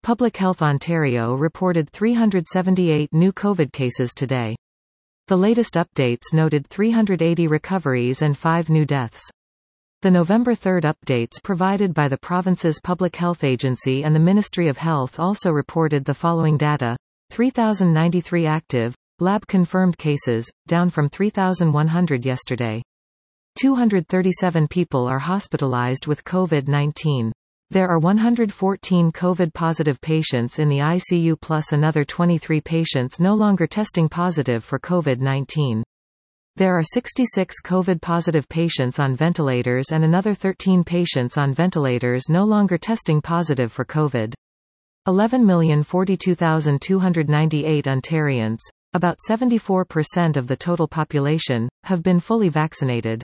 Public Health Ontario reported 378 new COVID cases today. The latest updates noted 380 recoveries and 5 new deaths. The November 3 updates provided by the province's Public Health Agency and the Ministry of Health also reported the following data: 3,093 active, lab-confirmed cases, down from 3,100 yesterday. 237 people are hospitalized with COVID-19. There are 114 COVID-positive patients in the ICU plus another 23 patients no longer testing positive for COVID-19. There are 66 COVID-positive patients on ventilators and another 13 patients on ventilators no longer testing positive for COVID. 11,042,298 Ontarians, about 74% of the total population, have been fully vaccinated.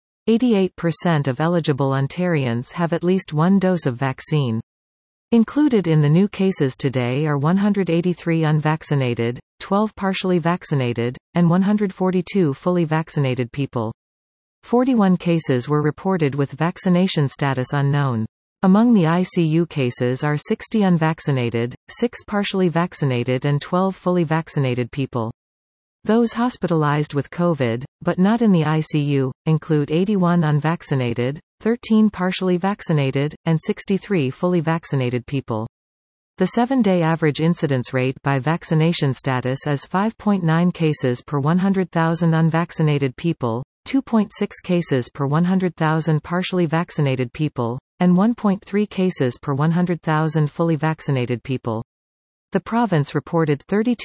88% of eligible Ontarians have at least one dose of vaccine. Included in the new cases today are 183 unvaccinated, 12 partially vaccinated, and 142 fully vaccinated people. 41 cases were reported with vaccination status unknown. Among the ICU cases are 60 unvaccinated, 6 partially vaccinated and 12 fully vaccinated people. Those hospitalized with COVID, but not in the ICU, include 81 unvaccinated, 13 partially vaccinated, and 63 fully vaccinated people. The 7-day average incidence rate by vaccination status is 5.9 cases per 100,000 unvaccinated people, 2.6 cases per 100,000 partially vaccinated people, and 1.3 cases per 100,000 fully vaccinated people. The province reported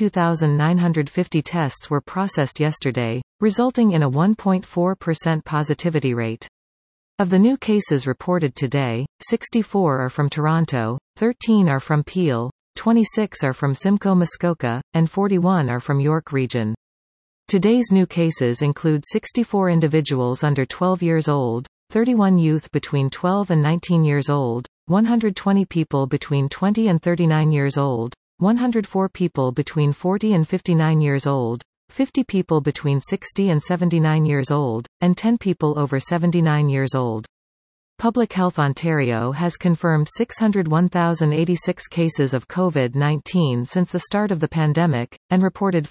32,950 tests were processed yesterday, resulting in a 1.4% positivity rate. Of the new cases reported today, 64 are from Toronto, 13 are from Peel, 26 are from Simcoe Muskoka, and 41 are from York Region. Today's new cases include 64 individuals under 12 years old, 31 youth between 12 and 19 years old, 120 people between 20 and 39 years old, 104 people between 40 and 59 years old, 50 people between 60 and 79 years old, and 10 people over 79 years old. Public Health Ontario has confirmed 601,086 cases of COVID-19 since the start of the pandemic, and reported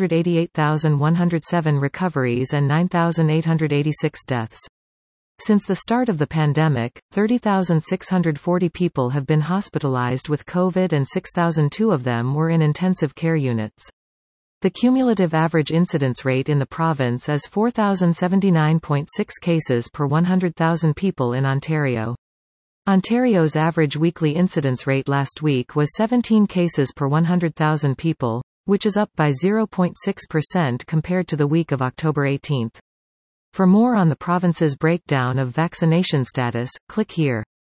588,107 recoveries and 9,886 deaths. Since the start of the pandemic, 30,640 people have been hospitalized with COVID and 6,002 of them were in intensive care units. The cumulative average incidence rate in the province is 4,079.6 cases per 100,000 people in Ontario. Ontario's average weekly incidence rate last week was 17 cases per 100,000 people, which is up by 0.6% compared to the week of October 18. For more on the province's breakdown of vaccination status, click here.